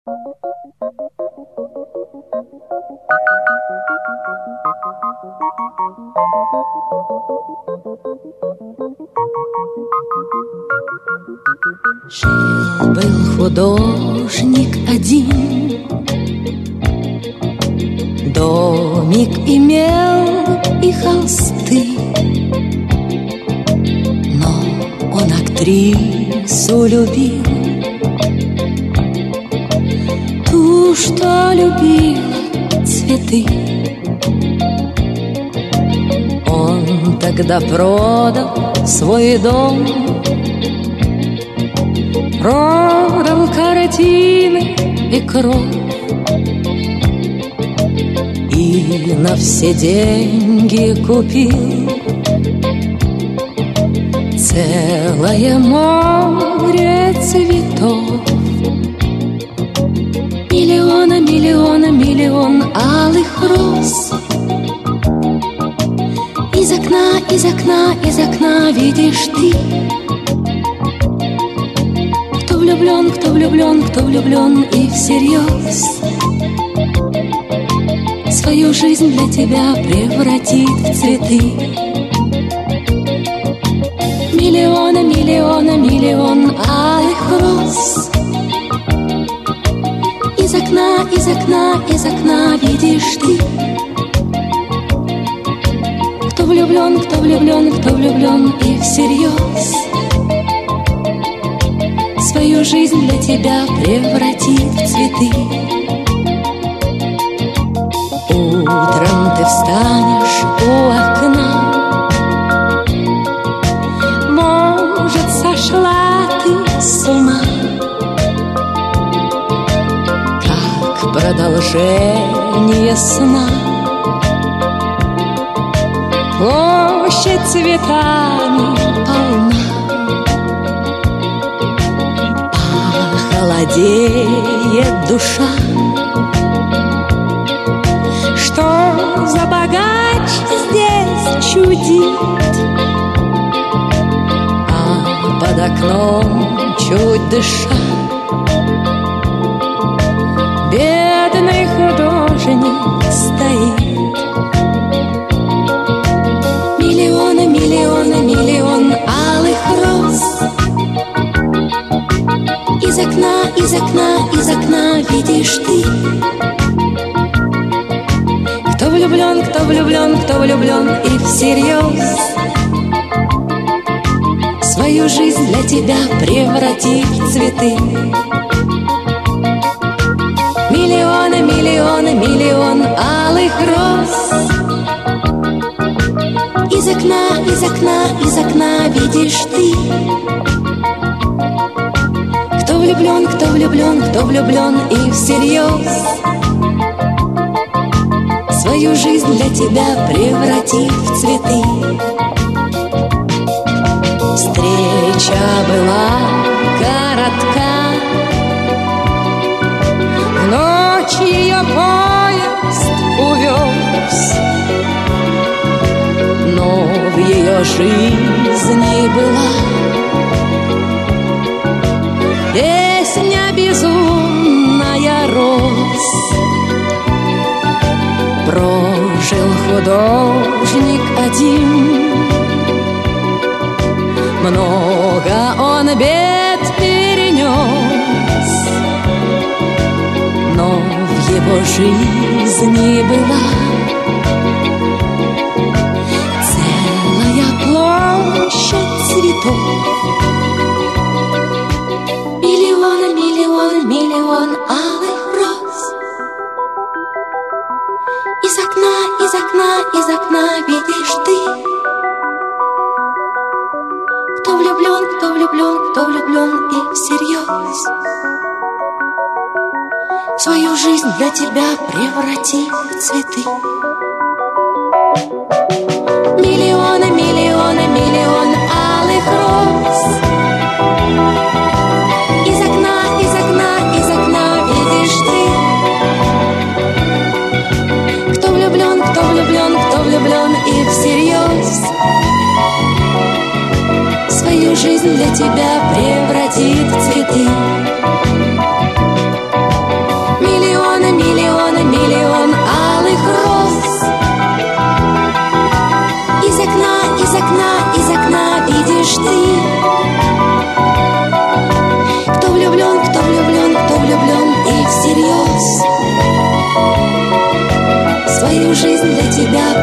Жил-был художник один, домик имел и холсты, но он актрису любил, ту, что любила цветы. Он тогда продал свой дом, продал картины и кровь, и на все деньги купил целое море цветов. Миллион алых роз. Из окна видишь ты, кто влюблен и всерьез свою жизнь для тебя превратит в цветы. Миллион алых роз. Из окна видишь ты, кто влюблен и всерьез свою жизнь для тебя превратит в цветы. Утром ты встанешь у окна, может, сошла ты с ума, как продолжение сна. Площадь цветами полна, похолодеет душа. Что за богач здесь чудит, а под окном чуть дыша бедный художник стоит. Миллион алых роз. Из окна видишь ты, кто влюблен и всерьез свою жизнь для тебя превратит в цветы. Миллион алых роз. Из окна видишь ты, кто влюблен и всерьез свою жизнь для тебя превратит в цветы. Встреча была коротка, в ночь ее поезд увез, но в ее жизни была песня безумная роз. Прожил художник один, много он бед перенес, но в его жизни была целая площадь цветов. Миллион алых роз. Из окна видишь ты, кто влюблен и всерьез свою жизнь для тебя превратит в цветы. Миллион алых роз. Из окна видишь ты, кто влюблен и всерьез свою жизнь для тебя превратит в цветы. свою жизнь для тебя